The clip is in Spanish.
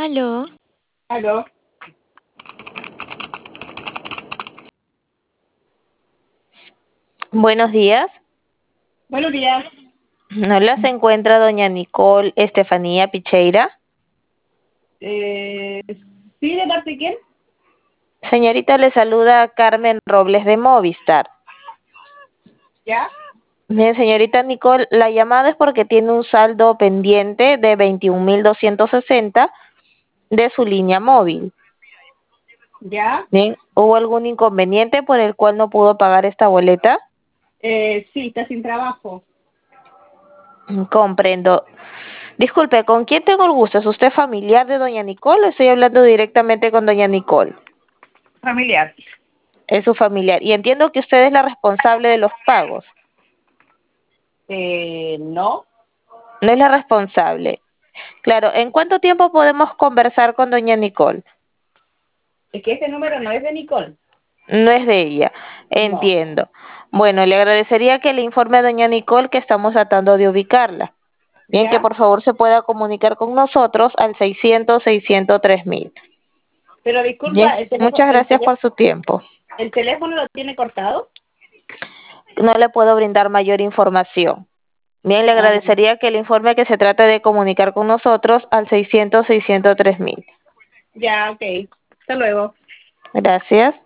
Aló, Aló, buenos días. buenos días. ¿No la se encuentra doña Nicole Estefanía Picheira? Eh, ¿Sí, de parte de quién? Señorita, le saluda Carmen Robles de Movistar. ¿Ya? Bien, señorita Nicole, la llamada es porque tiene un saldo pendiente de 21.260 de su línea móvil. ¿Ya? Bien, ¿hubo algún inconveniente por el cual no pudo pagar esta boleta? Sí, está sin trabajo. Comprendo. Disculpe, ¿con quién tengo el gusto? ¿Es usted familiar de doña Nicole o estoy hablando directamente con doña Nicole? Familiar. Es su familiar. Y entiendo que usted es la responsable de los pagos. No. No es la responsable. Claro, ¿en cuánto tiempo podemos conversar con doña Nicole? Es que este número no es de Nicole. No es de ella. No. Entiendo. Bueno, le agradecería que le informe a doña Nicole que estamos tratando de ubicarla. Bien, que ¿Ya? por favor se pueda comunicar con nosotros al 600-603.000. Pero Bien, disculpa, muchas gracias por su tiempo. el teléfono lo tiene cortado. No le puedo brindar mayor información. Bien, le Ah, agradecería que le informe que se trate de comunicar con nosotros al 600-603.000. ya, ok. Hasta luego. Gracias.